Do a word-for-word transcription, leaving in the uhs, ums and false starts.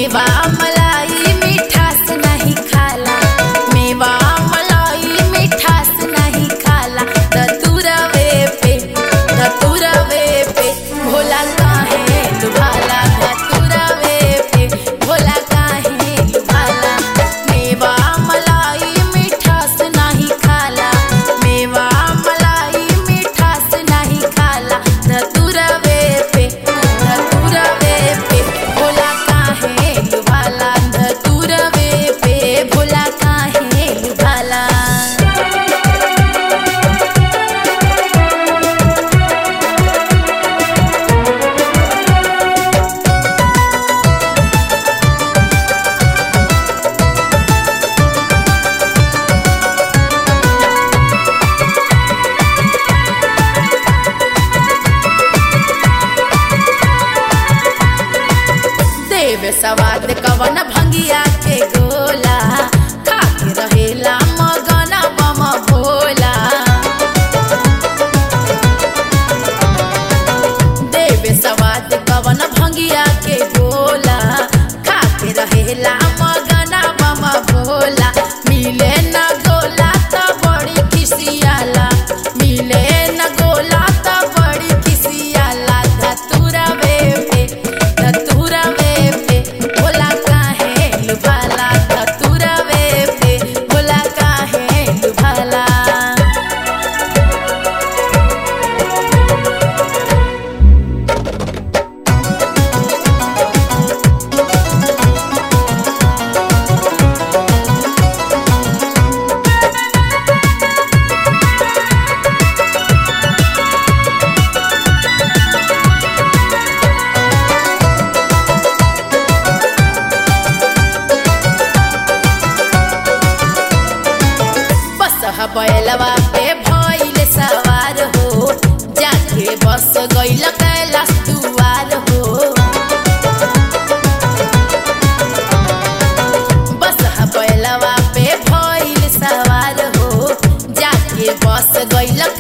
मेवा मलाई मिठास नहीं खाला, मेवा मलाई मिठास नहीं खाला। धतुरवे पे धतुरवे पे भोला काहे लुभाला, धतुरवे पे भोला काहे लुभाला। मेवा मलाई मिठास नहीं खाला, मेवा मलाई मिठास नहीं खाला। धतुरवे पे धतुरवे पे भोला काहे लुभाला, धतुरवे पे भोला काहे लुभाला। देव सवाद कवन भंगिया के गोला, खाके रहेला मगना बम भोला। देव सवाद कवन भंगिया के गोला, खाके रहेला मगना बम भोला। मिले न गोला त बड़ी खिसियाला, मिले न गोला त बड़ी खिसियाला। धतुरवे पे धतुरवे पे भोला काहे लुभाला, धतुरवे पे भोला काहे लुभाला। बसहा बैलवा पे भइल सवार हो, जाके बस गइल कैलाश दुआर हो। बसहा बैलवा पे भइल सवार हो, जाके बस गइल